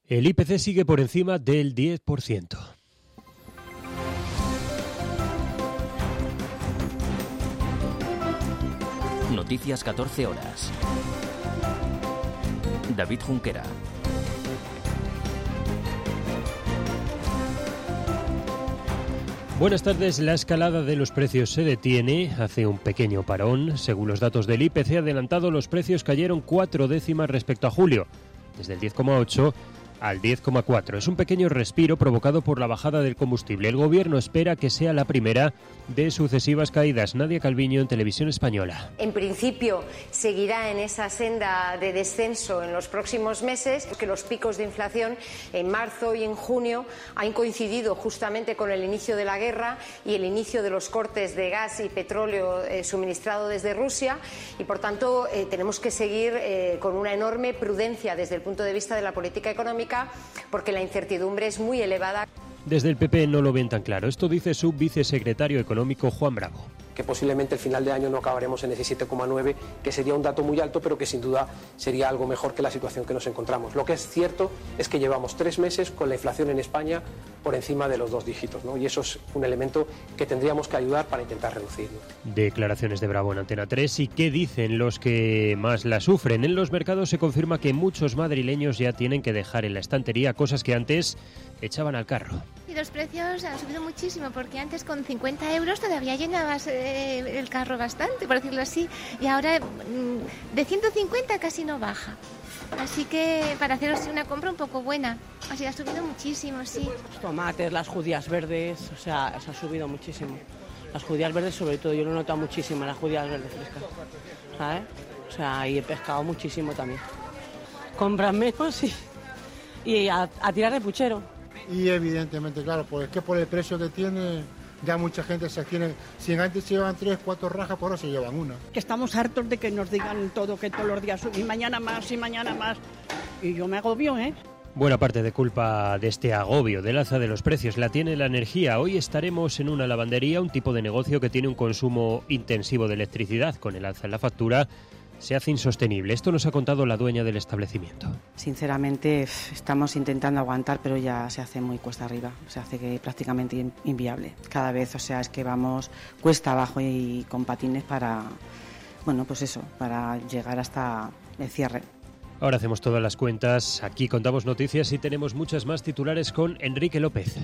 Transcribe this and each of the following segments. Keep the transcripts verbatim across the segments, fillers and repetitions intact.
El I P C sigue por encima del diez por ciento. Noticias catorce horas. David Junquera. Buenas tardes. La escalada de los precios se detiene, hace un pequeño parón. Según los datos del I P C adelantado, los precios cayeron cuatro décimas respecto a julio, desde el diez coma ocho al diez coma cuatro. Es un pequeño respiro provocado por la bajada del combustible. El Gobierno espera que sea la primera de sucesivas caídas. Nadia Calviño, en Televisión Española. En principio seguirá en esa senda de descenso en los próximos meses, porque los picos de inflación en marzo y en junio han coincidido justamente con el inicio de la guerra y el inicio de los cortes de gas y petróleo eh, suministrado desde Rusia, y por tanto eh, tenemos que seguir eh, con una enorme prudencia desde el punto de vista de la política económica, porque la incertidumbre es muy elevada. Desde el P P no lo ven tan claro. Esto dice su vicesecretario económico Juan Bravo. Que posiblemente el final de año no acabaremos en diecisiete coma nueve, que sería un dato muy alto, pero que sin duda sería algo mejor que la situación que nos encontramos. Lo que es cierto es que llevamos tres meses con la inflación en España por encima de los dos dígitos, ¿no? Y eso es un elemento que tendríamos que ayudar para intentar reducirlo. Declaraciones de Bravo en Antena tres. ¿Y qué dicen los que más la sufren? En los mercados se confirma que muchos madrileños ya tienen que dejar en la estantería cosas que antes echaban al carro. Y los precios han subido muchísimo, porque antes con cincuenta euros todavía llenabas eh, el carro bastante, por decirlo así, y ahora mm, de ciento cincuenta casi no baja. Así que para haceros una compra un poco buena, así ha subido muchísimo, sí. Los tomates, las judías verdes, o sea, se ha subido muchísimo. Las judías verdes sobre todo, yo lo he notado muchísimo, las judías verdes frescas, ¿sabes? O sea, y he pescado muchísimo también. Compran menos y, y a, a tirar de puchero. Y evidentemente, claro, pues es que por el precio que tiene, ya mucha gente se tiene. Si antes se llevan tres, cuatro rajas, por ahora se llevan una. Que estamos hartos de que nos digan todo, que todos los días, y mañana más, y mañana más. Y yo me agobio, ¿eh? Buena parte de culpa de este agobio del alza de los precios la tiene la energía. Hoy estaremos en una lavandería, un tipo de negocio que tiene un consumo intensivo de electricidad. Con el alza en la factura se hace insostenible. Esto nos ha contado la dueña del establecimiento. Sinceramente estamos intentando aguantar, pero ya se hace muy cuesta arriba, se hace que prácticamente inviable. Cada vez, o sea, es que vamos cuesta abajo y con patines para, bueno, pues eso, para llegar hasta el cierre. Ahora hacemos todas las cuentas, aquí contamos noticias y tenemos muchas más titulares con Enrique López.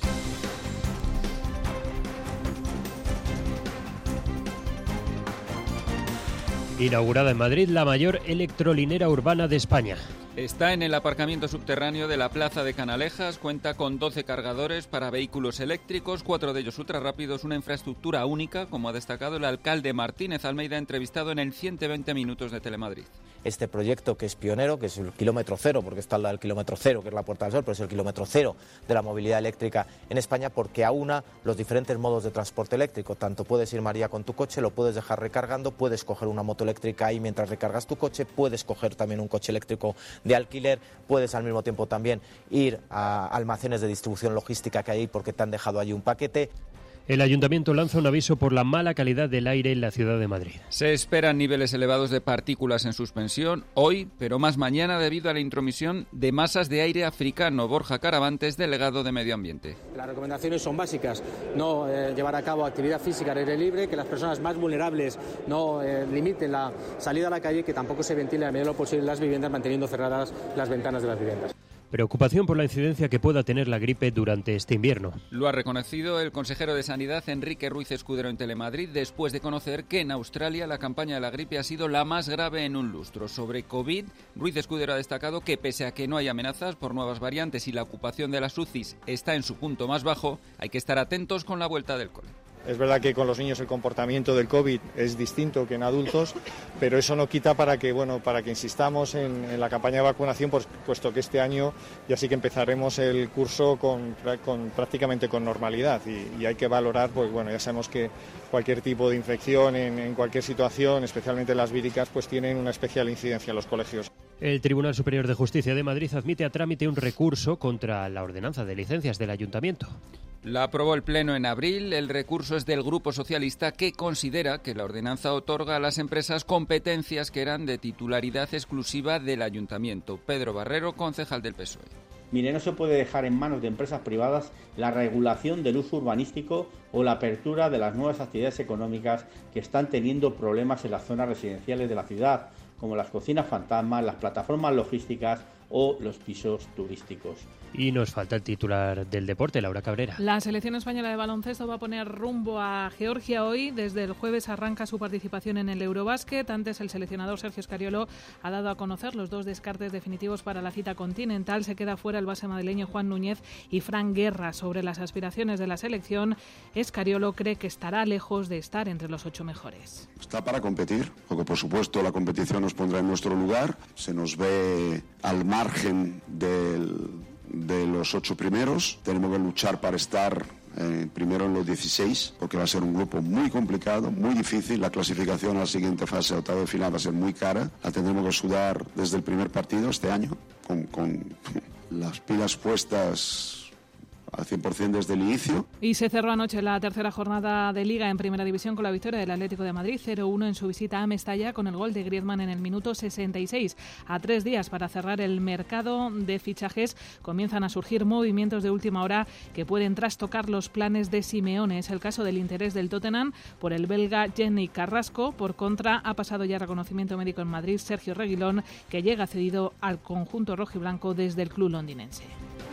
Inaugurada en Madrid la mayor electrolinera urbana de España. Está en el aparcamiento subterráneo de la Plaza de Canalejas, cuenta con doce cargadores para vehículos eléctricos, cuatro de ellos ultrarrápidos, una infraestructura única, como ha destacado el alcalde Martínez Almeida, entrevistado en el ciento veinte minutos de Telemadrid. Este proyecto, que es pionero, que es el kilómetro cero, porque está al lado del kilómetro cero, que es la Puerta del Sol, pero es el kilómetro cero de la movilidad eléctrica en España, porque aúna los diferentes modos de transporte eléctrico. Tanto puedes ir, María, con tu coche, lo puedes dejar recargando, puedes coger una moto eléctrica ahí mientras recargas tu coche, puedes coger también un coche eléctrico de alquiler, puedes al mismo tiempo también ir a almacenes de distribución logística que hay porque te han dejado allí un paquete. El Ayuntamiento lanza un aviso por la mala calidad del aire en la ciudad de Madrid. Se esperan niveles elevados de partículas en suspensión hoy, pero más mañana debido a la intromisión de masas de aire africano. Borja Caravantes, delegado de Medio Ambiente. Las recomendaciones son básicas: no eh, llevar a cabo actividad física al aire libre, que las personas más vulnerables no eh, limiten la salida a la calle, que tampoco se ventile a medida de lo posible las viviendas, manteniendo cerradas las ventanas de las viviendas. Preocupación por la incidencia que pueda tener la gripe durante este invierno. Lo ha reconocido el consejero de Sanidad, Enrique Ruiz Escudero, en Telemadrid, después de conocer que en Australia la campaña de la gripe ha sido la más grave en un lustro. Sobre COVID, Ruiz Escudero ha destacado que pese a que no hay amenazas por nuevas variantes y la ocupación de las U C Is está en su punto más bajo, hay que estar atentos con la vuelta del cole. Es verdad que con los niños el comportamiento del COVID es distinto que en adultos, pero eso no quita para que, bueno, para que insistamos en, en la campaña de vacunación, pues, puesto que este año ya sí que empezaremos el curso con, con prácticamente con normalidad y, y hay que valorar, pues bueno, ya sabemos que cualquier tipo de infección en, en cualquier situación, especialmente las víricas, pues tienen una especial incidencia en los colegios. El Tribunal Superior de Justicia de Madrid admite a trámite un recurso contra la ordenanza de licencias del Ayuntamiento. La aprobó el Pleno en abril. El recurso es del Grupo Socialista, que considera que la ordenanza otorga a las empresas competencias que eran de titularidad exclusiva del Ayuntamiento. Pedro Barrero, concejal del P S O E. Mire, no se puede dejar en manos de empresas privadas la regulación del uso urbanístico o la apertura de las nuevas actividades económicas que están teniendo problemas en las zonas residenciales de la ciudad, como las cocinas fantasmas, las plataformas logísticas o los pisos turísticos. Y nos falta el titular del deporte, Laura Cabrera. La selección española de baloncesto va a poner rumbo a Georgia hoy. Desde el jueves arranca su participación en el Eurobásquet. Antes el seleccionador Sergio Scariolo ha dado a conocer los dos descartes definitivos para la cita continental. Se queda fuera el base madrileño Juan Núñez y Fran Guerra. Sobre las aspiraciones de la selección, Scariolo cree que estará lejos de estar entre los ocho mejores. Está para competir, porque por supuesto la competición nos pondrá en nuestro lugar. Se nos ve al margen del... de los ocho primeros. Tenemos que luchar para estar eh, primero en los dieciséis, porque va a ser un grupo muy complicado, muy difícil. La clasificación a la siguiente fase, octavo de final, va a ser muy cara. La tendremos que sudar desde el primer partido este año, con, con las pilas puestas al cien por ciento desde el inicio. Y se cerró anoche la tercera jornada de Liga en Primera División con la victoria del Atlético de Madrid cero uno en su visita a Mestalla, con el gol de Griezmann en el minuto sesenta y seis. A tres días para cerrar el mercado de fichajes, comienzan a surgir movimientos de última hora que pueden trastocar los planes de Simeone. Es el caso del interés del Tottenham por el belga Jenny Carrasco. Por contra, ha pasado ya reconocimiento médico en Madrid Sergio Reguilón, que llega cedido al conjunto rojiblanco desde el club londinense.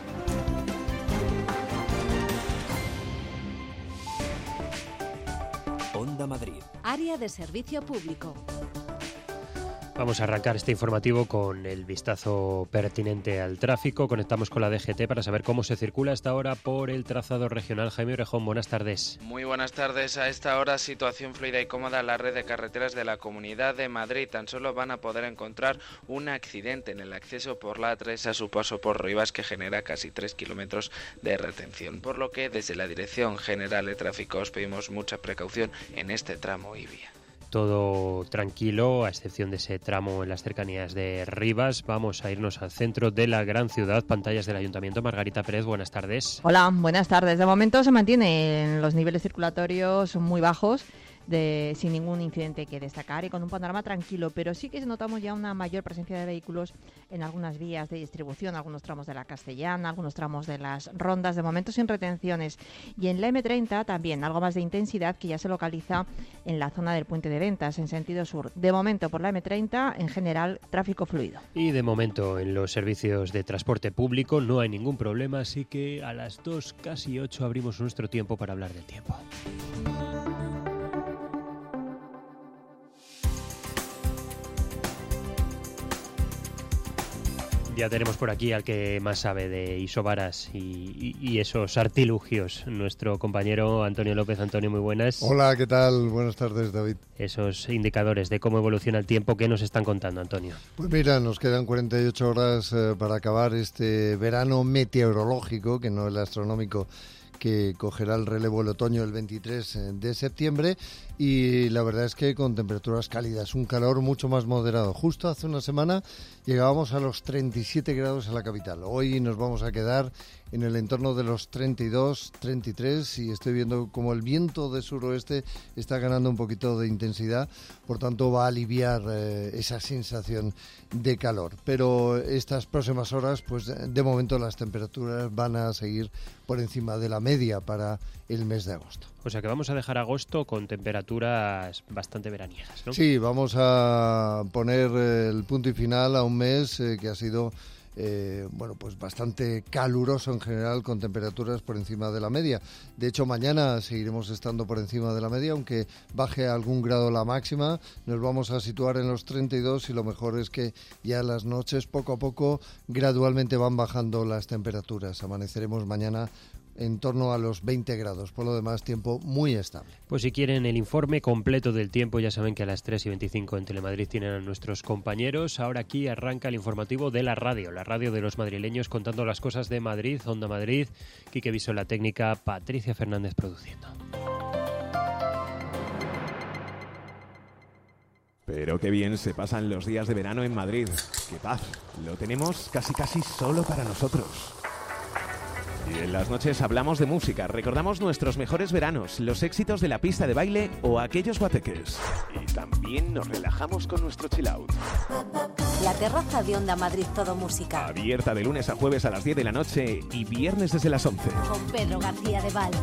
Onda Madrid. Área de servicio público. Vamos a arrancar este informativo con el vistazo pertinente al tráfico. Conectamos con la D G T para saber cómo se circula a esta hora por el trazado regional. Jaime Orejón, buenas tardes. Muy buenas tardes. A esta hora, situación fluida y cómoda en la red de carreteras de la Comunidad de Madrid. Tan solo van a poder encontrar un accidente en el acceso por la A tres a su paso por Rivas, que genera casi tres kilómetros de retención. Por lo que desde la Dirección General de Tráfico os pedimos mucha precaución en este tramo y vía. Todo tranquilo, a excepción de ese tramo en las cercanías de Rivas. Vamos a irnos al centro de la gran ciudad. Pantallas del Ayuntamiento. Margarita Pérez, buenas tardes. Hola, buenas tardes. De momento se mantienen los niveles circulatorios muy bajos, de, sin ningún incidente que destacar y con un panorama tranquilo, pero sí que notamos ya una mayor presencia de vehículos en algunas vías de distribución, algunos tramos de la Castellana, algunos tramos de las Rondas, de momento sin retenciones. Y en la eme treinta también algo más de intensidad, que ya se localiza en la zona del Puente de Ventas, en sentido sur. De momento por la eme treinta, en general, tráfico fluido. Y de momento en los servicios de transporte público no hay ningún problema, así que a las dos, casi ocho, abrimos nuestro tiempo para hablar del tiempo. Ya tenemos por aquí al que más sabe de isobaras y, y, y esos artilugios, nuestro compañero Antonio López. Antonio, muy buenas. Hola, ¿qué tal? Buenas tardes, David. Esos indicadores de cómo evoluciona el tiempo, ¿qué nos están contando, Antonio? Pues mira, nos quedan cuarenta y ocho horas eh, para acabar este verano meteorológico, que no el astronómico, que cogerá el relevo el otoño el veintitrés de septiembre, y la verdad es que con temperaturas cálidas, un calor mucho más moderado. Justo hace una semana llegábamos a los treinta y siete grados en la capital. Hoy nos vamos a quedar en el entorno de los treinta y dos, treinta y tres, y estoy viendo como el viento de suroeste está ganando un poquito de intensidad, por tanto va a aliviar eh, esa sensación de calor. Pero estas próximas horas, pues de momento las temperaturas van a seguir por encima de la media para el mes de agosto. O sea que vamos a dejar agosto con temperaturas bastante veraniegas, ¿no? Sí, vamos a poner el punto y final a un mes eh, que ha sido Eh, bueno, pues bastante caluroso en general, con temperaturas por encima de la media. De hecho, mañana seguiremos estando por encima de la media, aunque baje algún grado la máxima. Nos vamos a situar en los treinta y dos, y lo mejor es que ya las noches, poco a poco, gradualmente van bajando las temperaturas. Amaneceremos mañana en torno a los veinte grados. Por lo demás, tiempo muy estable. Pues si quieren el informe completo del tiempo, ya saben que a las tres y veinticinco en Telemadrid tienen a nuestros compañeros. Ahora aquí arranca el informativo de la radio, la radio de los madrileños, contando las cosas de Madrid. Onda Madrid, Quique Viso en la técnica, Patricia Fernández produciendo. Pero qué bien se pasan los días de verano en Madrid. ¡Qué paz! Lo tenemos casi casi solo para nosotros. Y en las noches hablamos de música, recordamos nuestros mejores veranos, los éxitos de la pista de baile o aquellos guateques. Y también nos relajamos con nuestro chill out. La terraza de Onda Madrid Todo Música. Abierta de lunes a jueves a las diez de la noche y viernes desde las once. Con Pedro García de Val.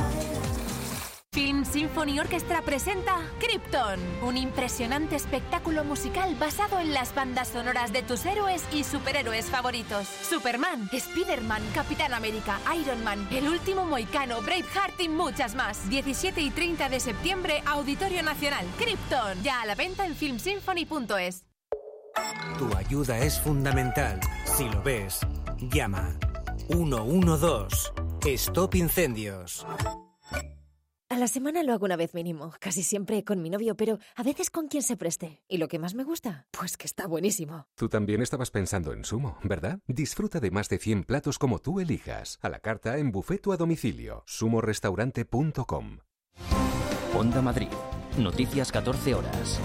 Film Symphony Orchestra presenta Krypton, un impresionante espectáculo musical basado en las bandas sonoras de tus héroes y superhéroes favoritos. Superman, Spider-Man, Capitán América, Iron Man, El Último Mohicano, Braveheart y muchas más. diecisiete y treinta de septiembre, Auditorio Nacional. Krypton, ya a la venta en film symphony punto es. Tu ayuda es fundamental. Si lo ves, llama. uno uno dos. Stop Incendios. A la semana lo hago una vez mínimo, casi siempre con mi novio, pero a veces con quien se preste. ¿Y lo que más me gusta? Pues que está buenísimo. Tú también estabas pensando en Sumo, ¿verdad? Disfruta de más de cien platos como tú elijas. A la carta en buffet o a domicilio. sumo restaurante punto com. Onda Madrid. Noticias catorce horas.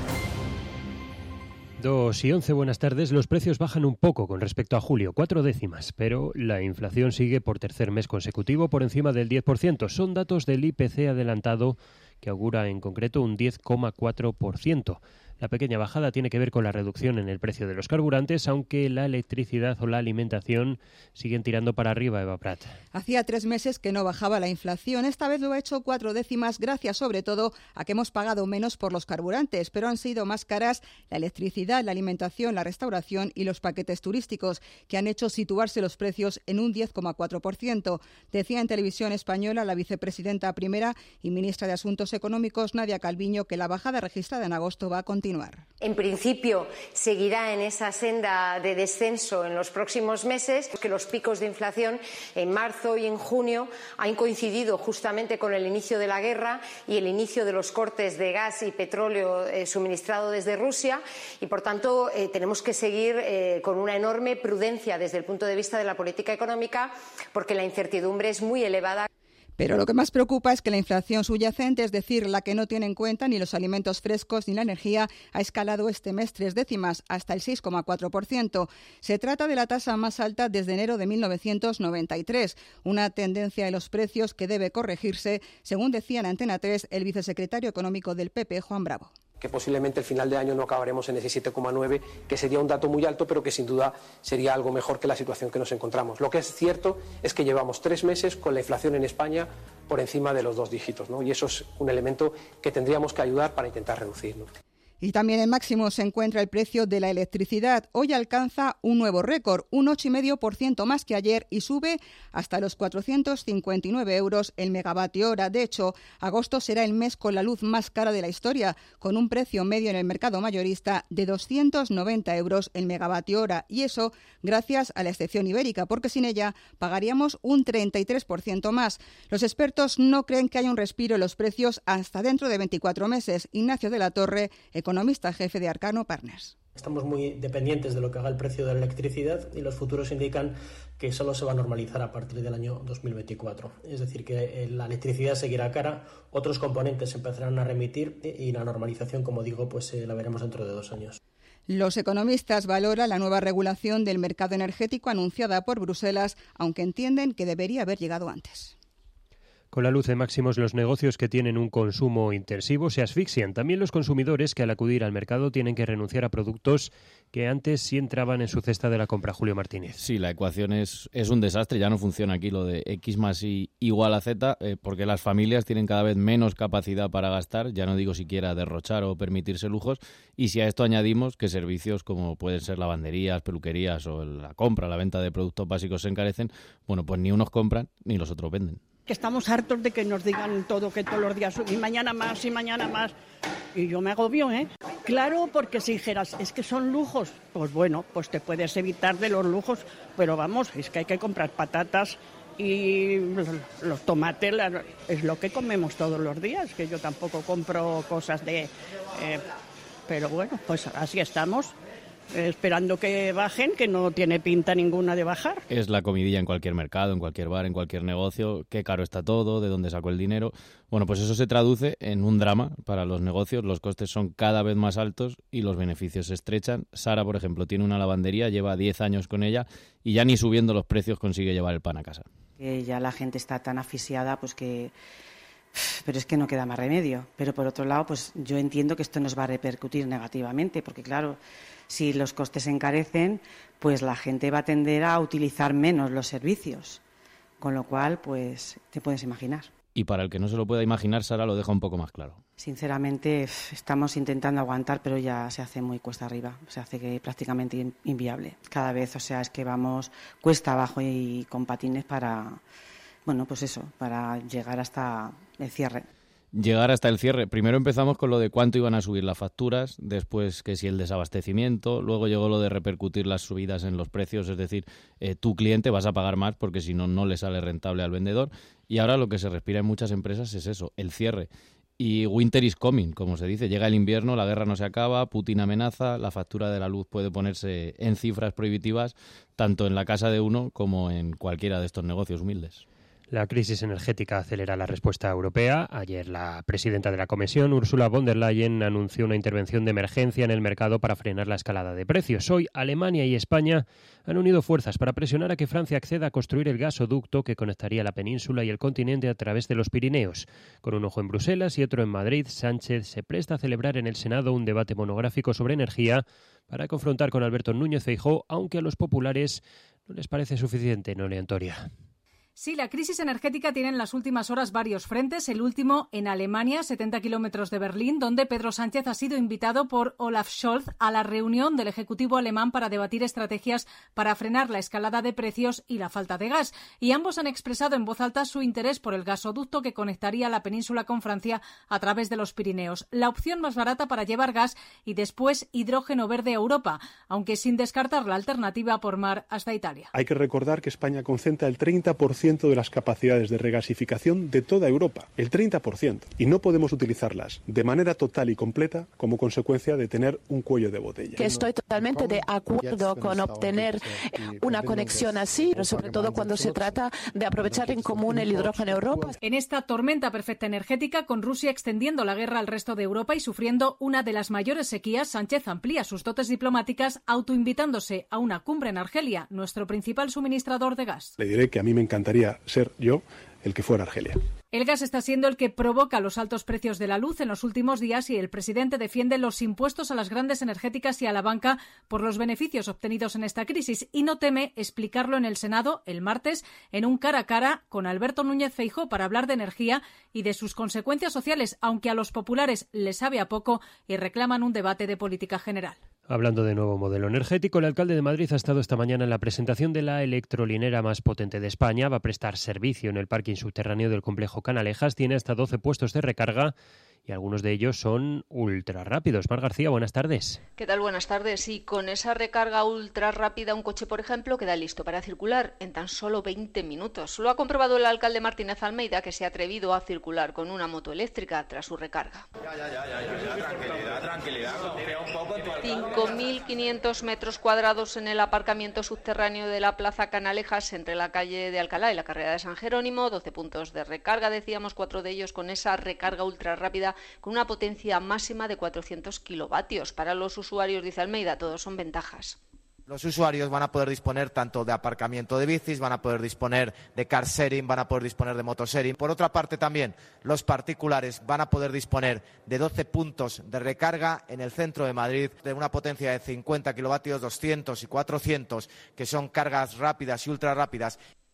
Dos y once, buenas tardes. Los precios bajan un poco con respecto a julio, cuatro décimas, pero la inflación sigue por tercer mes consecutivo por encima del diez por ciento. Son datos del I P C adelantado que augura en concreto un diez coma cuatro por ciento. La pequeña bajada tiene que ver con la reducción en el precio de los carburantes, aunque la electricidad o la alimentación siguen tirando para arriba, Eva Prat. Hacía tres meses que no bajaba la inflación. Esta vez lo ha hecho cuatro décimas, gracias sobre todo a que hemos pagado menos por los carburantes, pero han sido más caras la electricidad, la alimentación, la restauración y los paquetes turísticos, que han hecho situarse los precios en un diez coma cuatro por ciento. Decía en Televisión Española la vicepresidenta primera y ministra de Asuntos Económicos, Nadia Calviño, que la bajada registrada en agosto va a continuar. En principio, seguirá en esa senda de descenso en los próximos meses, que los picos de inflación en marzo y en junio han coincidido justamente con el inicio de la guerra y el inicio de los cortes de gas y petróleo eh, suministrado desde Rusia y, por tanto, eh, tenemos que seguir eh, con una enorme prudencia desde el punto de vista de la política económica porque la incertidumbre es muy elevada. Pero lo que más preocupa es que la inflación subyacente, es decir, la que no tiene en cuenta ni los alimentos frescos ni la energía, ha escalado este mes tres décimas, hasta el seis coma cuatro por ciento. Se trata de la tasa más alta desde enero de mil novecientos noventa y tres, una tendencia en los precios que debe corregirse, según decía en Antena tres el vicesecretario económico del P P, Juan Bravo. Que posiblemente el final de año no acabaremos en ese siete coma nueve, que sería un dato muy alto, pero que sin duda sería algo mejor que la situación que nos encontramos. Lo que es cierto es que llevamos tres meses con la inflación en España por encima de los dos dígitos, ¿no? Y eso es un elemento que tendríamos que ayudar para intentar reducir, ¿no? Y también en máximo se encuentra el precio de la electricidad. Hoy alcanza un nuevo récord, un ocho coma cinco por ciento más que ayer y sube hasta los cuatrocientos cincuenta y nueve euros el megavatio hora. De hecho, agosto será el mes con la luz más cara de la historia, con un precio medio en el mercado mayorista de doscientos noventa euros el megavatio hora. Y eso gracias a la excepción ibérica, porque sin ella pagaríamos un treinta y tres por ciento más. Los expertos no creen que haya un respiro en los precios hasta dentro de veinticuatro meses. Ignacio de la Torre, economista jefe de Arcano Partners. Estamos muy dependientes de lo que haga el precio de la electricidad y los futuros indican que solo se va a normalizar a partir del año dos mil veinticuatro. Es decir, que la electricidad seguirá cara, otros componentes empezarán a remitir y la normalización, como digo, pues eh, la veremos dentro de dos años. Los economistas valoran la nueva regulación del mercado energético anunciada por Bruselas, aunque entienden que debería haber llegado antes. Con la luz en máximos, los negocios que tienen un consumo intensivo se asfixian. También los consumidores que al acudir al mercado tienen que renunciar a productos que antes sí entraban en su cesta de la compra. Julio Martínez. Sí, la ecuación es, es un desastre. Ya no funciona aquí lo de X más Y igual a Z, eh, porque las familias tienen cada vez menos capacidad para gastar, ya no digo siquiera derrochar o permitirse lujos. Y si a esto añadimos que servicios como pueden ser lavanderías, peluquerías o la compra, la venta de productos básicos se encarecen, bueno, pues ni unos compran ni los otros venden. Que estamos hartos de que nos digan todo, que todos los días, y mañana más, y mañana más. Y yo me agobio, ¿eh? Claro, porque si dijeras, es que son lujos, pues bueno, pues te puedes evitar de los lujos, pero vamos, es que hay que comprar patatas y los tomates, es lo que comemos todos los días, que yo tampoco compro cosas de... Eh, pero bueno, pues así estamos. Esperando que bajen, que no tiene pinta ninguna de bajar. Es la comidilla en cualquier mercado, en cualquier bar, en cualquier negocio. Qué caro está todo, de dónde sacó el dinero. Bueno, pues eso se traduce en un drama para los negocios. Los costes son cada vez más altos y los beneficios se estrechan. Sara, por ejemplo, tiene una lavandería, lleva diez años con ella y ya ni subiendo los precios consigue llevar el pan a casa. Que ya la gente está tan asfixiada, pues que... Pero es que no queda más remedio. Pero por otro lado, pues yo entiendo que esto nos va a repercutir negativamente, porque claro, si los costes se encarecen, pues la gente va a tender a utilizar menos los servicios. Con lo cual, pues te puedes imaginar. Y para el que no se lo pueda imaginar, Sara lo deja un poco más claro. Sinceramente, estamos intentando aguantar, pero ya se hace muy cuesta arriba. Se hace que prácticamente inviable. Cada vez, o sea, es que vamos cuesta abajo y con patines para, bueno, pues eso, para llegar hasta el cierre. Llegar hasta el cierre. Primero empezamos con lo de cuánto iban a subir las facturas, después que si el desabastecimiento, luego llegó lo de repercutir las subidas en los precios, es decir, eh, tu cliente vas a pagar más porque si no, no le sale rentable al vendedor. Y ahora lo que se respira en muchas empresas es eso, el cierre. Y winter is coming, como se dice. Llega el invierno, la guerra no se acaba, Putin amenaza, la factura de la luz puede ponerse en cifras prohibitivas, tanto en la casa de uno como en cualquiera de estos negocios humildes. La crisis energética acelera la respuesta europea. Ayer la presidenta de la Comisión, Ursula von der Leyen, anunció una intervención de emergencia en el mercado para frenar la escalada de precios. Hoy Alemania y España han unido fuerzas para presionar a que Francia acceda a construir el gasoducto que conectaría la península y el continente a través de los Pirineos. Con un ojo en Bruselas y otro en Madrid, Sánchez se presta a celebrar en el Senado un debate monográfico sobre energía para confrontar con Alberto Núñez Feijóo, aunque a los populares no les parece suficiente, no Leontoria. Sí, la crisis energética tiene en las últimas horas varios frentes. El último en Alemania, setenta kilómetros de Berlín, donde Pedro Sánchez ha sido invitado por Olaf Scholz a la reunión del Ejecutivo alemán para debatir estrategias para frenar la escalada de precios y la falta de gas. Y ambos han expresado en voz alta su interés por el gasoducto que conectaría la península con Francia a través de los Pirineos. La opción más barata para llevar gas y después hidrógeno verde a Europa, aunque sin descartar la alternativa por mar hasta Italia. Hay que recordar que España concentra el treinta por ciento de las capacidades de regasificación de toda Europa, el treinta por ciento, y no podemos utilizarlas de manera total y completa como consecuencia de tener un cuello de botella. Que estoy totalmente de acuerdo con obtener una conexión así, pero sobre todo cuando se trata de aprovechar en común el hidrógeno Europa. En esta tormenta perfecta energética, con Rusia extendiendo la guerra al resto de Europa y sufriendo una de las mayores sequías, Sánchez amplía sus dotes diplomáticas autoinvitándose a una cumbre en Argelia, nuestro principal suministrador de gas. Le diré que a mí me encantaría ser yo el que fuera Argelia. El gas está siendo el que provoca los altos precios de la luz en los últimos días y el presidente defiende los impuestos a las grandes energéticas y a la banca por los beneficios obtenidos en esta crisis y no teme explicarlo en el Senado el martes en un cara a cara con Alberto Núñez Feijóo para hablar de energía y de sus consecuencias sociales, aunque a los populares les sabe a poco y reclaman un debate de política general. Hablando de nuevo modelo energético, el alcalde de Madrid ha estado esta mañana en la presentación de la electrolinera más potente de España. Va a prestar servicio en el parking subterráneo del complejo Canalejas. Tiene hasta doce puestos de recarga y algunos de ellos son ultra rápidos. Mar García, buenas tardes. ¿Qué tal? Buenas tardes. Y con esa recarga ultra rápida, un coche, por ejemplo, queda listo para circular en tan solo veinte minutos. Lo ha comprobado el alcalde Martínez Almeida, que se ha atrevido a circular con una moto eléctrica tras su recarga. Ya, ya, ya, ya, ya, ya. tranquilidad, tranquilidad. Confía un poco en tu alcalde. cinco mil quinientos metros cuadrados en el aparcamiento subterráneo de la Plaza Canalejas, entre la calle de Alcalá y la carrera de San Jerónimo. doce puntos de recarga, decíamos, cuatro de ellos con esa recarga ultra rápida con una potencia máxima de cuatrocientos kilovatios. Para los usuarios, dice Almeida, todos son ventajas. Los usuarios van a poder disponer tanto de aparcamiento de bicis, van a poder disponer de car sharing, van a poder disponer de motosharing. Por otra parte también, los particulares van a poder disponer de doce puntos de recarga en el centro de Madrid, de una potencia de cincuenta kilovatios, doscientos y cuatrocientos, que son cargas rápidas y ultra rápidas.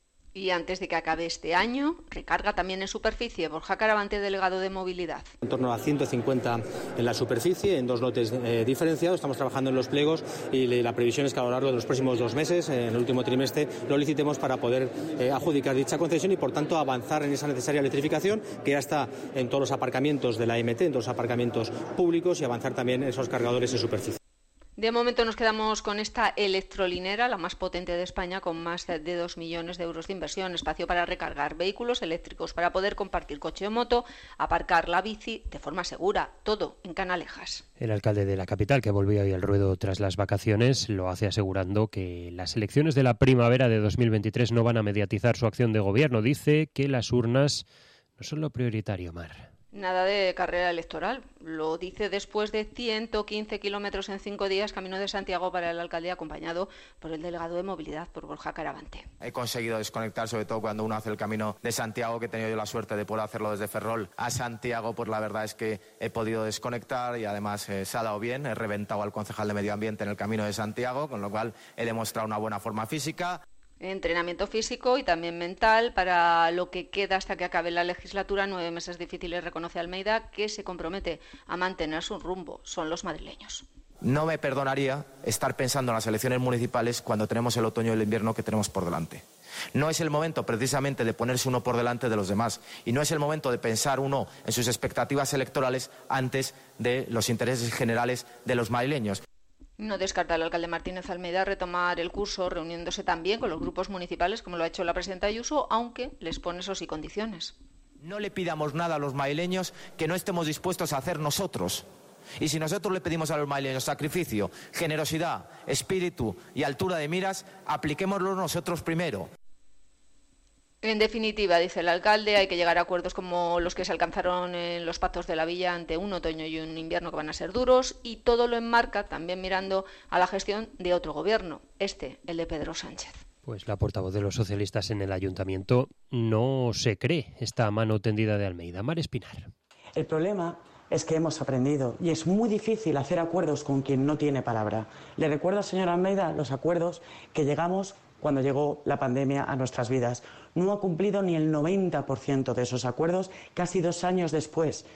Y antes de que acabe este año, recarga también en superficie. Borja Caravante, delegado de movilidad. En torno a ciento cincuenta en la superficie, en dos lotes eh, diferenciados. Estamos trabajando en los pliegos y la previsión es que a lo largo de los próximos dos meses, en el último trimestre, lo licitemos para poder eh, adjudicar dicha concesión y, por tanto, avanzar en esa necesaria electrificación que ya está en todos los aparcamientos de la A M T, en todos los aparcamientos públicos, y avanzar también en esos cargadores en superficie. De momento nos quedamos con esta electrolinera, la más potente de España, con más de dos millones de euros de inversión, espacio para recargar vehículos eléctricos, para poder compartir coche o moto, aparcar la bici de forma segura, todo en Canalejas. El alcalde de la capital, que volvió hoy al ruedo tras las vacaciones, lo hace asegurando que las elecciones de la primavera de dos mil veintitrés no van a mediatizar su acción de gobierno. Dice que las urnas no son lo prioritario, Mar. Nada de carrera electoral. Lo dice después de ciento quince kilómetros en cinco días camino de Santiago para el alcalde, acompañado por el delegado de movilidad, por Borja Caravante. He conseguido desconectar, sobre todo cuando uno hace el camino de Santiago, que he tenido yo la suerte de poder hacerlo desde Ferrol a Santiago, pues la verdad es que he podido desconectar y además eh, se ha dado bien. He reventado al concejal de Medio Ambiente en el camino de Santiago, con lo cual he demostrado una buena forma física. Entrenamiento físico y también mental para lo que queda hasta que acabe la legislatura. Nueve meses difíciles, reconoce Almeida, que se compromete a mantener su rumbo. Son los madrileños. No me perdonaría estar pensando en las elecciones municipales cuando tenemos el otoño y el invierno que tenemos por delante. No es el momento precisamente de ponerse uno por delante de los demás y no es el momento de pensar uno en sus expectativas electorales antes de los intereses generales de los madrileños. No descarta el alcalde Martínez Almeida retomar el curso, reuniéndose también con los grupos municipales, como lo ha hecho la presidenta Ayuso, aunque les pone esos y condiciones. No le pidamos nada a los madrileños que no estemos dispuestos a hacer nosotros. Y si nosotros le pedimos a los madrileños sacrificio, generosidad, espíritu y altura de miras, apliquémoslo nosotros primero. En definitiva, dice el alcalde, hay que llegar a acuerdos como los que se alcanzaron en los pactos de la Villa ante un otoño y un invierno que van a ser duros, y todo lo enmarca también mirando a la gestión de otro gobierno, este, el de Pedro Sánchez. Pues la portavoz de los socialistas en el ayuntamiento no se cree esta mano tendida de Almeida. Mar Espinar. El problema es que hemos aprendido y es muy difícil hacer acuerdos con quien no tiene palabra. Le recuerdo al señor Almeida los acuerdos que llegamos cuando llegó la pandemia a nuestras vidas. No ha cumplido ni el noventa por ciento de esos acuerdos casi dos años después.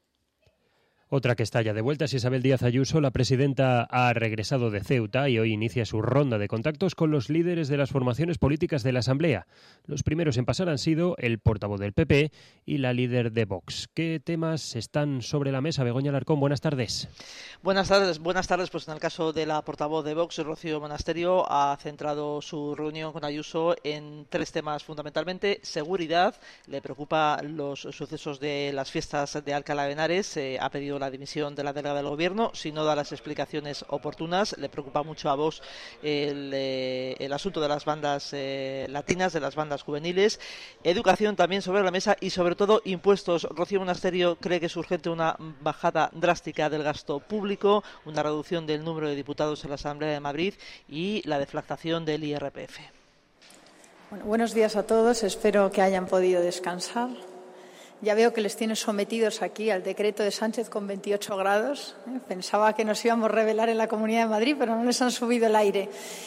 Otra que está ya de vuelta es Isabel Díaz Ayuso. La presidenta ha regresado de Ceuta y hoy inicia su ronda de contactos con los líderes de las formaciones políticas de la Asamblea. Los primeros en pasar han sido el portavoz del P P y la líder de Vox. ¿Qué temas están sobre la mesa? Begoña Alarcón, buenas tardes. Buenas tardes, buenas tardes. Pues en el caso de la portavoz de Vox, Rocío Monasterio, ha centrado su reunión con Ayuso en tres temas fundamentalmente. Seguridad, le preocupa los sucesos de las fiestas de Alcalá de Henares, eh, ha pedido la dimisión de la delegada del Gobierno si no da las explicaciones oportunas. Le preocupa mucho a Vox el, eh, el asunto de las bandas eh, latinas, de las bandas juveniles. Educación también sobre la mesa y sobre todo impuestos. Rocío Monasterio cree que es urgente una bajada drástica del gasto público, una reducción del número de diputados en la Asamblea de Madrid y la deflactación del I R P F. Bueno, buenos días a todos. Espero que hayan podido descansar. Ya veo que les tienen sometidos aquí al decreto de Sánchez con veintiocho grados. ¿eh? Pensaba que nos íbamos a rebelar en la Comunidad de Madrid, pero no les han subido el aire.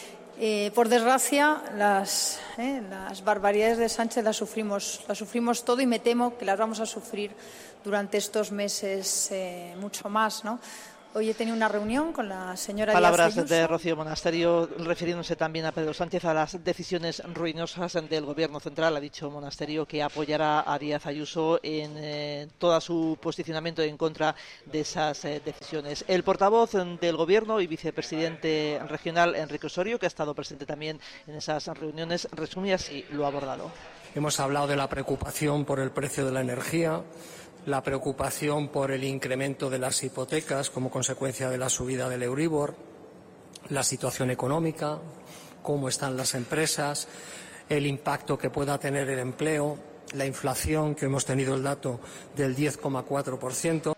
Eh, por desgracia, las, eh, las barbaridades de Sánchez las sufrimos, las sufrimos todo y me temo que las vamos a sufrir durante estos meses eh, mucho más, ¿no? Hoy he tenido una reunión con la señora Palabras Díaz Ayuso. de Rocío Monasterio refiriéndose también a Pedro Sánchez, a las decisiones ruinosas del Gobierno central. Ha dicho Monasterio que apoyará a Díaz Ayuso en eh, todo su posicionamiento en contra de esas eh, decisiones. El portavoz del Gobierno y vicepresidente regional, Enrique Osorio, que ha estado presente también en esas reuniones, resumía así lo abordado. Hemos hablado de la preocupación por el precio de la energía, la preocupación por el incremento de las hipotecas como consecuencia de la subida del Euribor, la situación económica, cómo están las empresas, el impacto que pueda tener el empleo, la inflación, que hemos tenido el dato del diez coma cuatro por ciento.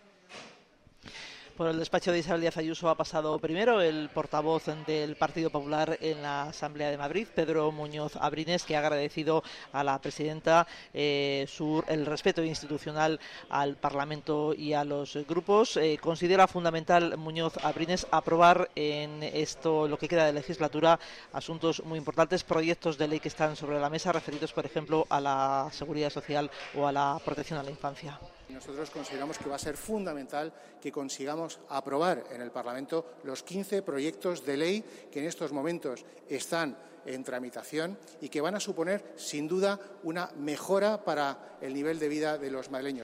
Por el despacho de Isabel Díaz Ayuso ha pasado primero el portavoz del Partido Popular en la Asamblea de Madrid, Pedro Muñoz Abrines, que ha agradecido a la presidenta eh, su, el respeto institucional al Parlamento y a los grupos. Eh, considera fundamental Muñoz Abrines aprobar en esto, lo que queda de legislatura, asuntos muy importantes, proyectos de ley que están sobre la mesa, referidos, por ejemplo, a la seguridad social o a la protección a la infancia. Nosotros consideramos que va a ser fundamental que consigamos aprobar en el Parlamento los quince proyectos de ley que en estos momentos están en tramitación y que van a suponer, sin duda, una mejora para el nivel de vida de los madrileños.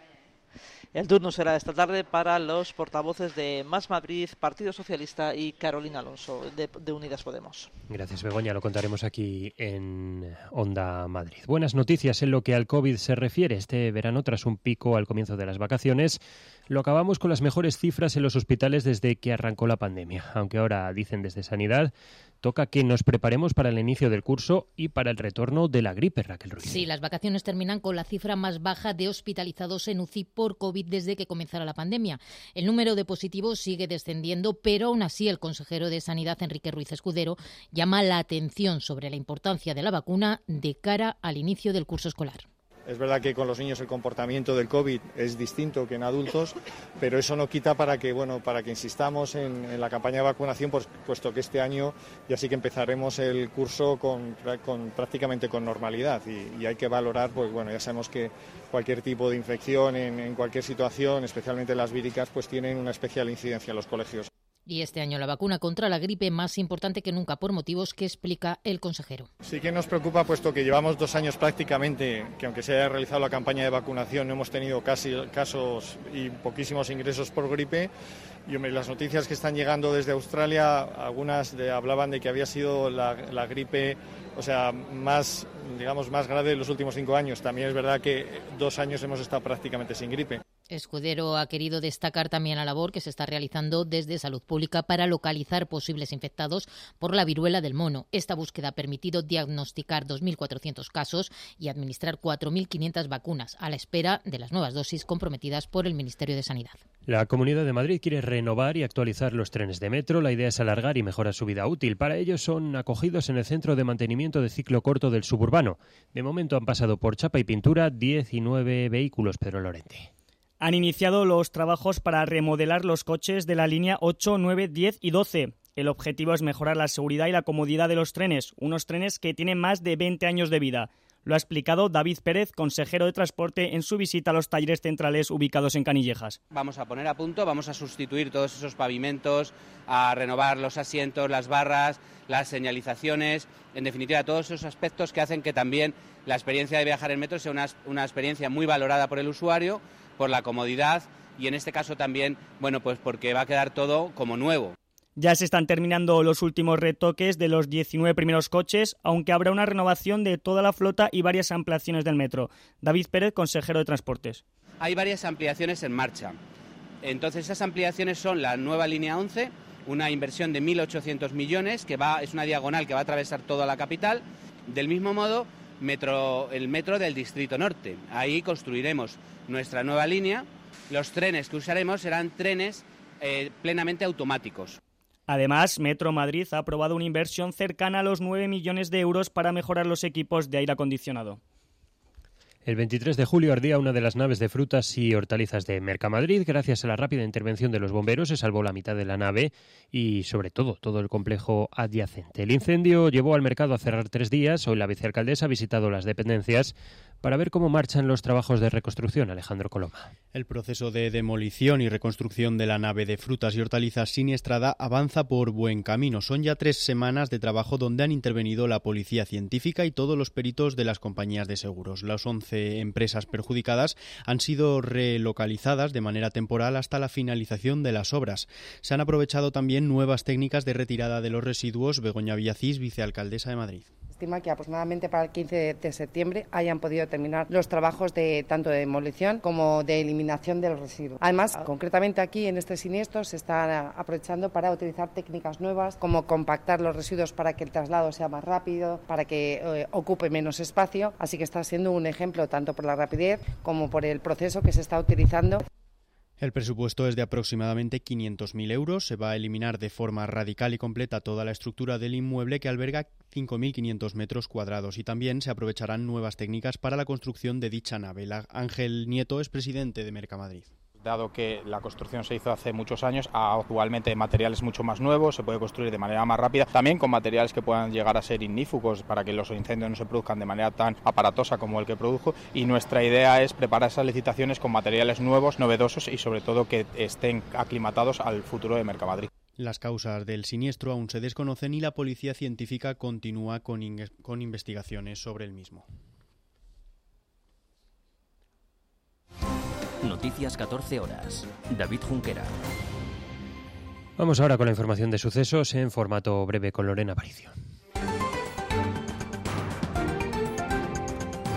El turno será esta tarde para los portavoces de Más Madrid, Partido Socialista y Carolina Alonso, de, de Unidas Podemos. Gracias, Begoña. Lo contaremos aquí en Onda Madrid. Buenas noticias en lo que al COVID se refiere. Este verano, tras un pico al comienzo de las vacaciones, lo acabamos con las mejores cifras en los hospitales desde que arrancó la pandemia. Aunque ahora dicen desde Sanidad toca que nos preparemos para el inicio del curso y para el retorno de la gripe, Raquel Ruiz. Sí, las vacaciones terminan con la cifra más baja de hospitalizados en U C I por COVID desde que comenzara la pandemia. El número de positivos sigue descendiendo, pero aún así el consejero de Sanidad, Enrique Ruiz Escudero, llama la atención sobre la importancia de la vacuna de cara al inicio del curso escolar. Es verdad que con los niños el comportamiento del COVID es distinto que en adultos, pero eso no quita para que, bueno, para que insistamos en, en la campaña de vacunación, pues, puesto que este año ya sí que empezaremos el curso con, con prácticamente con normalidad y, y hay que valorar, pues bueno, ya sabemos que cualquier tipo de infección en, en cualquier situación, especialmente las víricas, pues tienen una especial incidencia en los colegios. Y este año la vacuna contra la gripe más importante que nunca por motivos que explica el consejero. Sí que nos preocupa, puesto que llevamos dos años prácticamente, que aunque se haya realizado la campaña de vacunación, no hemos tenido casi casos y poquísimos ingresos por gripe. Y hombre, las noticias que están llegando desde Australia, algunas de, hablaban de que había sido la, la gripe, o sea, más, digamos, más grave de los últimos cinco años. También es verdad que dos años hemos estado prácticamente sin gripe. Escudero ha querido destacar también la labor que se está realizando desde Salud Pública para localizar posibles infectados por la viruela del mono. Esta búsqueda ha permitido diagnosticar dos mil cuatrocientos casos y administrar cuatro mil quinientas vacunas, a la espera de las nuevas dosis comprometidas por el Ministerio de Sanidad. La Comunidad de Madrid quiere renovar y actualizar los trenes de metro. La idea es alargar y mejorar su vida útil. Para ello son acogidos en el Centro de Mantenimiento de Ciclo Corto del Suburbano. De momento han pasado por chapa y pintura diecinueve vehículos, Pedro Lorente. Han iniciado los trabajos para remodelar los coches de la línea ocho, nueve, diez y doce. El objetivo es mejorar la seguridad y la comodidad de los trenes, unos trenes que tienen más de veinte años de vida. Lo ha explicado David Pérez, consejero de Transporte, en su visita a los talleres centrales ubicados en Canillejas. Vamos a poner a punto, vamos a sustituir todos esos pavimentos, a renovar los asientos, las barras, las señalizaciones, en definitiva todos esos aspectos que hacen que también la experiencia de viajar en metro sea una, una experiencia muy valorada por el usuario, por la comodidad y en este caso también, bueno, pues porque va a quedar todo como nuevo. Ya se están terminando los últimos retoques de los diecinueve primeros coches, aunque habrá una renovación de toda la flota y varias ampliaciones del metro. David Pérez, consejero de Transportes. Hay varias ampliaciones en marcha. Entonces esas ampliaciones son la nueva línea once, una inversión de mil ochocientos millones, que va, es una diagonal que va a atravesar toda la capital. Del mismo modo, metro, el metro del Distrito Norte. Ahí construiremos nuestra nueva línea. Los trenes que usaremos serán trenes eh, plenamente automáticos. Además, Metro Madrid ha aprobado una inversión cercana a los nueve millones de euros para mejorar los equipos de aire acondicionado. El veintitrés de julio ardía una de las naves de frutas y hortalizas de Mercamadrid. Gracias a la rápida intervención de los bomberos se salvó la mitad de la nave y, sobre todo, todo el complejo adyacente. El incendio llevó al mercado a cerrar tres días. Hoy la vicealcaldesa ha visitado las dependencias para ver cómo marchan los trabajos de reconstrucción. Alejandro Coloma. El proceso de demolición y reconstrucción de la nave de frutas y hortalizas siniestrada avanza por buen camino. Son ya tres semanas de trabajo donde han intervenido la policía científica y todos los peritos de las compañías de seguros. Las once empresas perjudicadas han sido relocalizadas de manera temporal hasta la finalización de las obras. Se han aprovechado también nuevas técnicas de retirada de los residuos. Begoña Villacís, vicealcaldesa de Madrid. Estima que aproximadamente para el quince de septiembre hayan podido terminar los trabajos de tanto de demolición como de eliminación del residuo. Además, concretamente aquí en este siniestro se está aprovechando para utilizar técnicas nuevas como compactar los residuos para que el traslado sea más rápido, para que eh, ocupe menos espacio, así que está siendo un ejemplo tanto por la rapidez como por el proceso que se está utilizando. El presupuesto es de aproximadamente quinientos mil euros. Se va a eliminar de forma radical y completa toda la estructura del inmueble que alberga cinco mil quinientos metros cuadrados y también se aprovecharán nuevas técnicas para la construcción de dicha nave. Ángel Nieto es presidente de Mercamadrid. Dado que la construcción se hizo hace muchos años, actualmente materiales mucho más nuevos, se puede construir de manera más rápida, también con materiales que puedan llegar a ser ignífugos para que los incendios no se produzcan de manera tan aparatosa como el que produjo, y nuestra idea es preparar esas licitaciones con materiales nuevos, novedosos y sobre todo que estén aclimatados al futuro de Mercamadrid. Las causas del siniestro aún se desconocen y la policía científica continúa con, in- con investigaciones sobre el mismo. Noticias catorce horas. David Junquera. Vamos ahora con la información de sucesos en formato breve con Lorena Aparicio.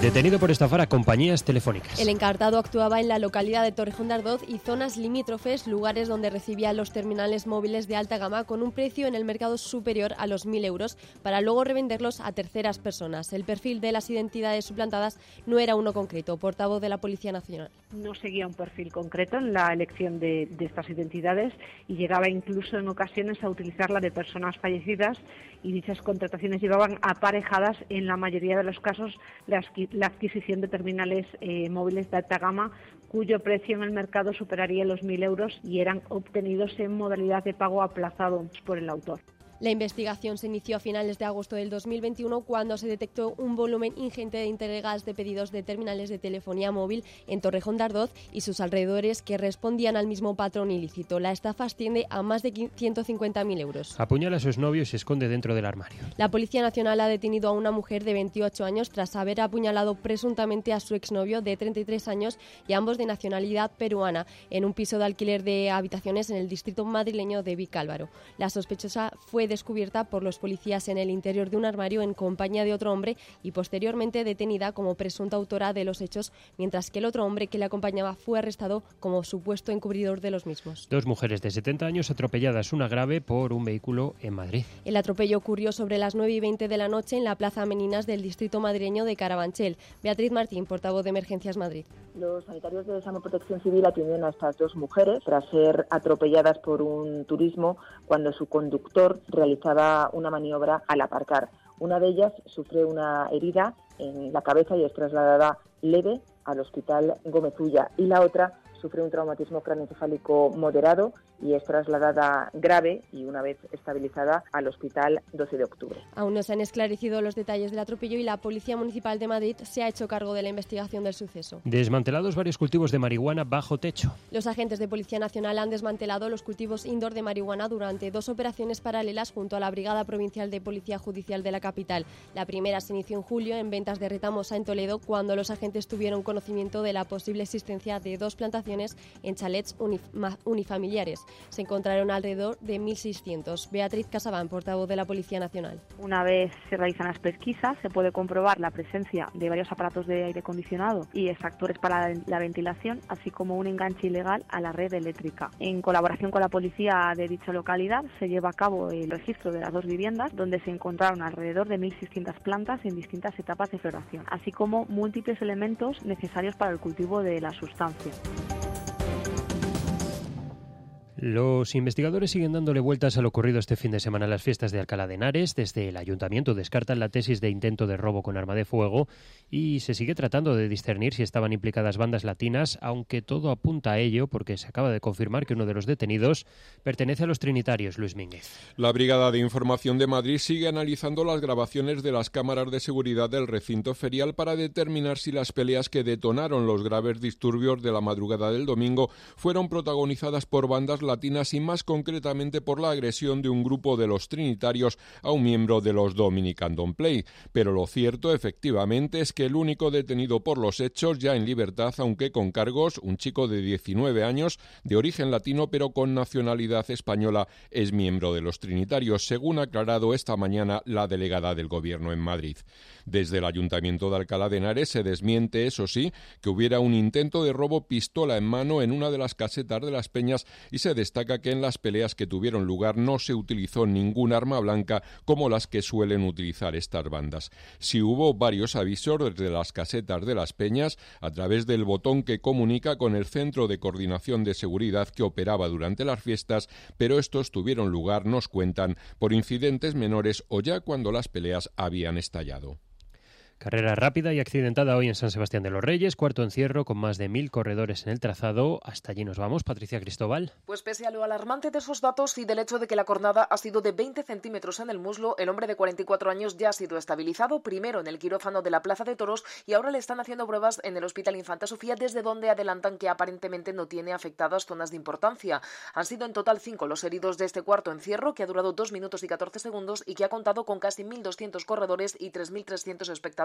Detenido por estafar a compañías telefónicas. El encartado actuaba en la localidad de Torrejón de Ardoz y zonas limítrofes, lugares donde recibía los terminales móviles de alta gama con un precio en el mercado superior a los mil euros para luego revenderlos a terceras personas. El perfil de las identidades suplantadas no era uno concreto. Portavoz de la Policía Nacional. No seguía un perfil concreto en la elección de, de estas identidades y llegaba incluso en ocasiones a utilizar la de personas fallecidas, y dichas contrataciones llevaban aparejadas en la mayoría de los casos la adquisición de terminales eh, móviles de alta gama cuyo precio en el mercado superaría los mil euros y eran obtenidos en modalidad de pago aplazado por el autor. La investigación se inició a finales de agosto del dos mil veintiuno cuando se detectó un volumen ingente de entregas de pedidos de terminales de telefonía móvil en Torrejón de Ardoz y sus alrededores que respondían al mismo patrón ilícito. La estafa asciende a más de ciento cincuenta mil euros. Apuñala a su exnovio y se esconde dentro del armario. La Policía Nacional ha detenido a una mujer de veintiocho años tras haber apuñalado presuntamente a su exnovio de treinta y tres años y ambos de nacionalidad peruana en un piso de alquiler de habitaciones en el distrito madrileño de Vicálvaro. La sospechosa fue descubierta por los policías en el interior de un armario en compañía de otro hombre y posteriormente detenida como presunta autora de los hechos, mientras que el otro hombre que le acompañaba fue arrestado como supuesto encubridor de los mismos. Dos mujeres de setenta años atropelladas, una grave, por un vehículo en Madrid. El atropello ocurrió sobre las nueve y veinte de la noche en la Plaza Meninas del distrito madrileño de Carabanchel. Beatriz Martín, portavoz de Emergencias Madrid. Los sanitarios de Salud Protección Civil atendieron a estas dos mujeres tras ser atropelladas por un turismo cuando su conductor realizaba una maniobra al aparcar. Una de ellas sufre una herida en la cabeza y es trasladada leve al Hospital Gómez Ulla, y la otra sufre un traumatismo craneoencefálico moderado y es trasladada grave y una vez estabilizada al Hospital doce de octubre. Aún no se han esclarecido los detalles del atropello y la Policía Municipal de Madrid se ha hecho cargo de la investigación del suceso. Desmantelados varios cultivos de marihuana bajo techo. Los agentes de Policía Nacional han desmantelado los cultivos indoor de marihuana durante dos operaciones paralelas junto a la Brigada Provincial de Policía Judicial de la capital. La primera se inició en julio en Ventas de Retamosa, en Toledo, cuando los agentes tuvieron conocimiento de la posible existencia de dos plantaciones en chalets unif- unifamiliares. Se encontraron alrededor de mil seiscientos. Beatriz Casabán, portavoz de la Policía Nacional. Una vez se realizan las pesquisas, se puede comprobar la presencia de varios aparatos de aire acondicionado y extractores para la ventilación, así como un enganche ilegal a la red eléctrica. En colaboración con la policía de dicha localidad, se lleva a cabo el registro de las dos viviendas, donde se encontraron alrededor de mil seiscientas plantas en distintas etapas de floración, así como múltiples elementos necesarios para el cultivo de la sustancia. Los investigadores siguen dándole vueltas a lo ocurrido este fin de semana en las fiestas de Alcalá de Henares. Desde el ayuntamiento descartan la tesis de intento de robo con arma de fuego y se sigue tratando de discernir si estaban implicadas bandas latinas, aunque todo apunta a ello porque se acaba de confirmar que uno de los detenidos pertenece a los trinitarios. Luis Mínguez. La Brigada de Información de Madrid sigue analizando las grabaciones de las cámaras de seguridad del recinto ferial para determinar si las peleas que detonaron los graves disturbios de la madrugada del domingo fueron protagonizadas por bandas latinas latinas y más concretamente por la agresión de un grupo de los trinitarios a un miembro de los Dominican Don't Play. Pero lo cierto, efectivamente, es que el único detenido por los hechos, ya en libertad, aunque con cargos, un chico de diecinueve años, de origen latino pero con nacionalidad española, es miembro de los trinitarios, según ha aclarado esta mañana la delegada del Gobierno en Madrid. Desde el Ayuntamiento de Alcalá de Henares se desmiente, eso sí, que hubiera un intento de robo pistola en mano en una de las casetas de Las Peñas y se destaca que en las peleas que tuvieron lugar no se utilizó ningún arma blanca como las que suelen utilizar estas bandas. Sí hubo varios avisos desde las casetas de Las Peñas a través del botón que comunica con el Centro de Coordinación de Seguridad que operaba durante las fiestas, pero estos tuvieron lugar, nos cuentan, por incidentes menores o ya cuando las peleas habían estallado. Carrera rápida y accidentada hoy en San Sebastián de los Reyes, cuarto encierro con más de mil corredores en el trazado. Hasta allí nos vamos, Patricia Cristóbal. Pues pese a lo alarmante de esos datos y del hecho de que la cornada ha sido de veinte centímetros en el muslo, el hombre de cuarenta y cuatro años ya ha sido estabilizado, primero en el quirófano de la Plaza de Toros y ahora le están haciendo pruebas en el Hospital Infanta Sofía, desde donde adelantan que aparentemente no tiene afectadas zonas de importancia. Han sido en total cinco los heridos de este cuarto encierro, que ha durado dos minutos y catorce segundos y que ha contado con casi mil doscientos corredores y tres mil trescientos espectadores.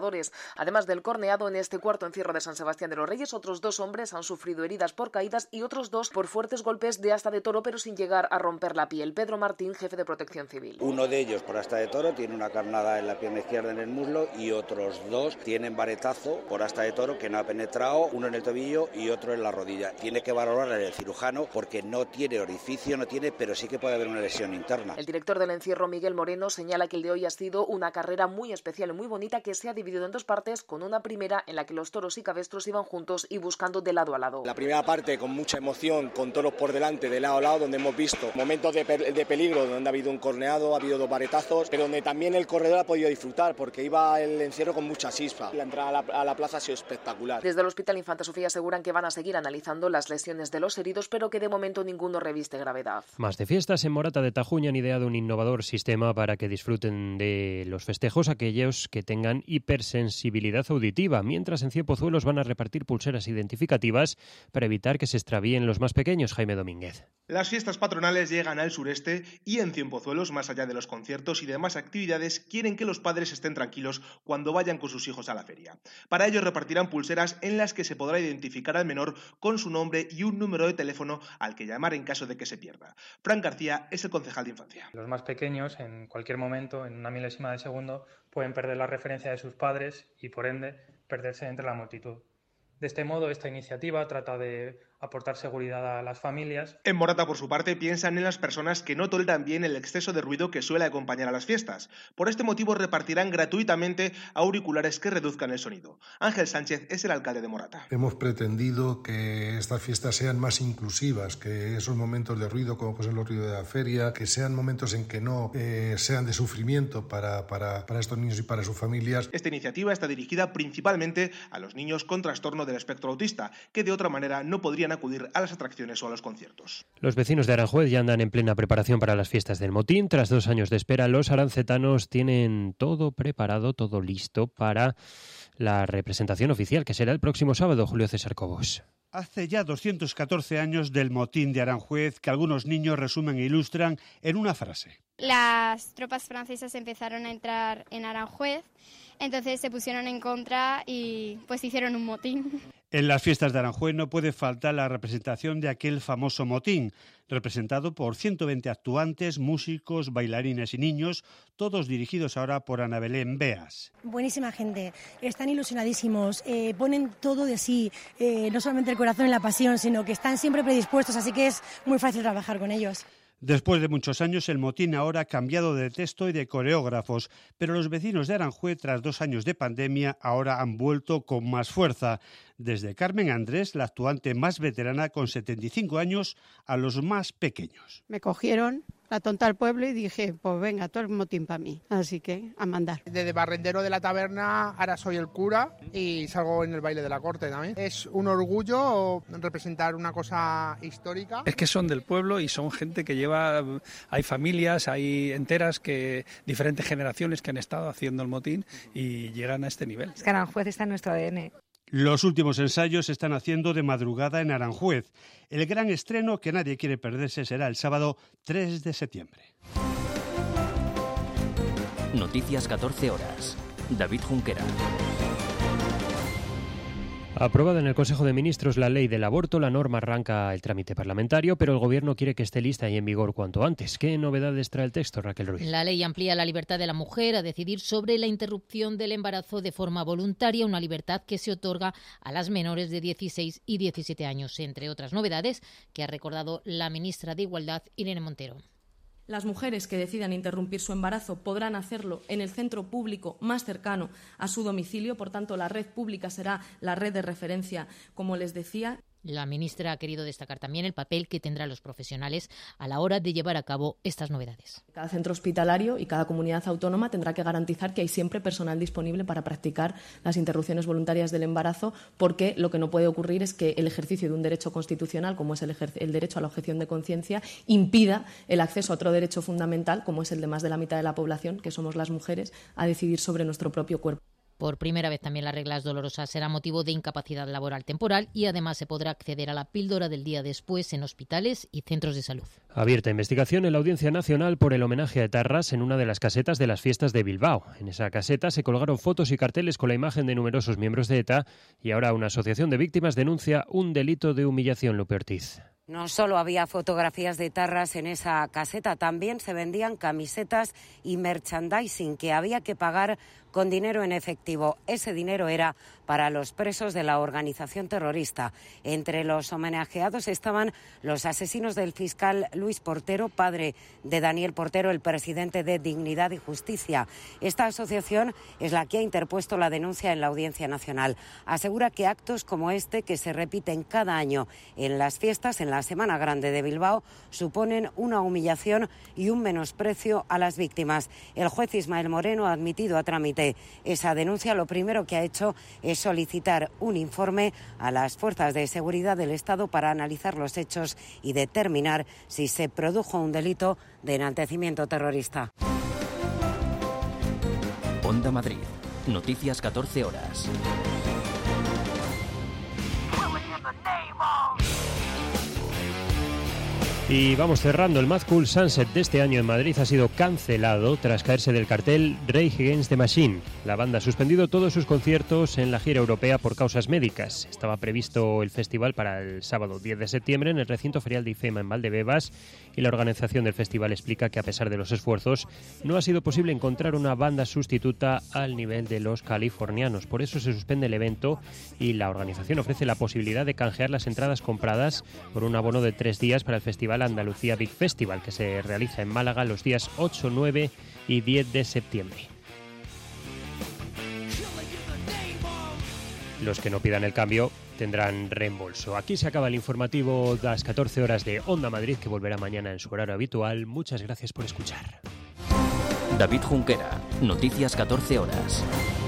trabajadores. Además del corneado, en este cuarto encierro de San Sebastián de los Reyes, otros dos hombres han sufrido heridas por caídas y otros dos por fuertes golpes de asta de toro, pero sin llegar a romper la piel. Pedro Martín, jefe de Protección Civil. Uno de ellos por asta de toro tiene una carnada en la pierna izquierda en el muslo y otros dos tienen varetazo por asta de toro que no ha penetrado, uno en el tobillo y otro en la rodilla. Tiene que valorar el cirujano porque no tiene orificio, no tiene, pero sí que puede haber una lesión interna. El director del encierro, Miguel Moreno, señala que el de hoy ha sido una carrera muy especial y muy bonita que se ha dividido en dos partes, con una primera en la que los toros y cabestros iban juntos y buscando de lado a lado. La primera parte con mucha emoción, con toros por delante, de lado a lado, donde hemos visto momentos de, pe de peligro, donde ha habido un corneado, ha habido dos varetazos, pero donde también el corredor ha podido disfrutar, porque iba el encierro con mucha chispa. La entrada a la, a la plaza ha sido espectacular. Desde el Hospital Infanta Sofía aseguran que van a seguir analizando las lesiones de los heridos, pero que de momento ninguno reviste gravedad. Más de fiestas. En Morata de Tajuña han ideado un innovador sistema para que disfruten de los festejos aquellos que tengan hipersensibilidad auditiva, mientras en Cienpozuelos van a repartir pulseras identificativas para evitar que se extravíen los más pequeños. Jaime Domínguez. Las fiestas patronales llegan al sureste y en Cienpozuelos, más allá de los conciertos y demás actividades, quieren que los padres estén tranquilos cuando vayan con sus hijos a la feria. Para ello repartirán pulseras en las que se podrá identificar al menor con su nombre y un número de teléfono al que llamar en caso de que se pierda. Fran García es el concejal de infancia. Los más pequeños, en cualquier momento, en una milésima de segundo, pueden perder la referencia de sus padres y, por ende, perderse entre la multitud. De este modo, esta iniciativa trata de aportar seguridad a las familias. En Morata, por su parte, piensan en las personas que no toleran bien el exceso de ruido que suele acompañar a las fiestas. Por este motivo repartirán gratuitamente auriculares que reduzcan el sonido. Ángel Sánchez es el alcalde de Morata. Hemos pretendido que estas fiestas sean más inclusivas, que esos momentos de ruido, como pues los ruidos de la feria, que sean momentos en que no eh, sean de sufrimiento para, para, para estos niños y para sus familias. Esta iniciativa está dirigida principalmente a los niños con trastorno del espectro autista, que de otra manera no podrían acudir a las atracciones o a los conciertos. Los vecinos de Aranjuez ya andan en plena preparación para las fiestas del Motín. Tras dos años de espera, los arancetanos tienen todo preparado, todo listo para la representación oficial, que será el próximo sábado. Julio César Cobos. Hace ya doscientos catorce años del Motín de Aranjuez, que algunos niños resumen e ilustran en una frase. Las tropas francesas empezaron a entrar en Aranjuez, entonces se pusieron en contra y pues hicieron un motín. En las fiestas de Aranjuez no puede faltar la representación de aquel famoso motín, representado por ciento veinte actuantes, músicos, bailarines y niños, todos dirigidos ahora por Ana Belén Beas. Buenísima gente, están ilusionadísimos, eh, ponen todo de sí, eh, no solamente el corazón y la pasión, sino que están siempre predispuestos, así que es muy fácil trabajar con ellos. Después de muchos años, el motín ahora ha cambiado de texto y de coreógrafos, pero los vecinos de Aranjuez, tras dos años de pandemia, ahora han vuelto con más fuerza. Desde Carmen Andrés, la actuante más veterana con setenta y cinco años, a los más pequeños. Me cogieron la tonta al pueblo y dije, pues venga, todo el motín para mí. Así que a mandar. Desde barrendero de la taberna, ahora soy el cura y salgo en el baile de la corte también. Es un orgullo representar una cosa histórica. Es que son del pueblo y son gente que lleva, hay familias, hay enteras, que diferentes generaciones que han estado haciendo el motín y llegan a este nivel. Es que Aranjuez está en nuestro A D N. Los últimos ensayos se están haciendo de madrugada en Aranjuez. El gran estreno que nadie quiere perderse será el sábado tres de septiembre. Noticias catorce horas. David Junquera. Aprobada en el Consejo de Ministros la ley del aborto, la norma arranca el trámite parlamentario, pero el Gobierno quiere que esté lista y en vigor cuanto antes. ¿Qué novedades trae el texto, Raquel Ruiz? La ley amplía la libertad de la mujer a decidir sobre la interrupción del embarazo de forma voluntaria, una libertad que se otorga a las menores de dieciséis y diecisiete años, entre otras novedades que ha recordado la ministra de Igualdad, Irene Montero. Las mujeres que decidan interrumpir su embarazo podrán hacerlo en el centro público más cercano a su domicilio. Por tanto, la red pública será la red de referencia, como les decía. La ministra ha querido destacar también el papel que tendrán los profesionales a la hora de llevar a cabo estas novedades. Cada centro hospitalario y cada comunidad autónoma tendrá que garantizar que hay siempre personal disponible para practicar las interrupciones voluntarias del embarazo, porque lo que no puede ocurrir es que el ejercicio de un derecho constitucional, como es el, el derecho a la objeción de conciencia, impida el acceso a otro derecho fundamental, como es el de más de la mitad de la población, que somos las mujeres, a decidir sobre nuestro propio cuerpo. Por primera vez también las reglas dolorosas serán motivo de incapacidad laboral temporal y además se podrá acceder a la píldora del día después en hospitales y centros de salud. Abierta investigación en la Audiencia Nacional por el homenaje a etarras en una de las casetas de las fiestas de Bilbao. En esa caseta se colgaron fotos y carteles con la imagen de numerosos miembros de ETA y ahora una asociación de víctimas denuncia un delito de humillación. Lupe Ortiz. No solo había fotografías de etarras en esa caseta, también se vendían camisetas y merchandising que había que pagar con dinero en efectivo. Ese dinero era para los presos de la organización terrorista. Entre los homenajeados estaban los asesinos del fiscal Luis Portero, padre de Daniel Portero, el presidente de Dignidad y Justicia. Esta asociación es la que ha interpuesto la denuncia en la Audiencia Nacional. Asegura que actos como este, que se repiten cada año en las fiestas, en la Semana Grande de Bilbao, suponen una humillación y un menosprecio a las víctimas. El juez Ismael Moreno ha admitido a trámite esa denuncia. Lo primero que ha hecho es solicitar un informe a las fuerzas de seguridad del Estado para analizar los hechos y determinar si se produjo un delito de enaltecimiento terrorista. Onda Madrid. Noticias catorce horas. Y vamos cerrando. El Mad Cool Sunset de este año en Madrid ha sido cancelado tras caerse del cartel Rage Against the Machine. La banda ha suspendido todos sus conciertos en la gira europea por causas médicas. Estaba previsto el festival para el sábado diez de septiembre en el recinto ferial de IFEMA en Valdebebas y la organización del festival explica que a pesar de los esfuerzos no ha sido posible encontrar una banda sustituta al nivel de los californianos. Por eso se suspende el evento y la organización ofrece la posibilidad de canjear las entradas compradas por un abono de tres días para el festival Andalucía Big Festival, que se realiza en Málaga los días ocho, nueve y diez de septiembre. Los que no pidan el cambio tendrán reembolso. Aquí se acaba el informativo de las catorce horas de Onda Madrid, que volverá mañana en su horario habitual. Muchas gracias por escuchar. David Junquera, Noticias catorce horas.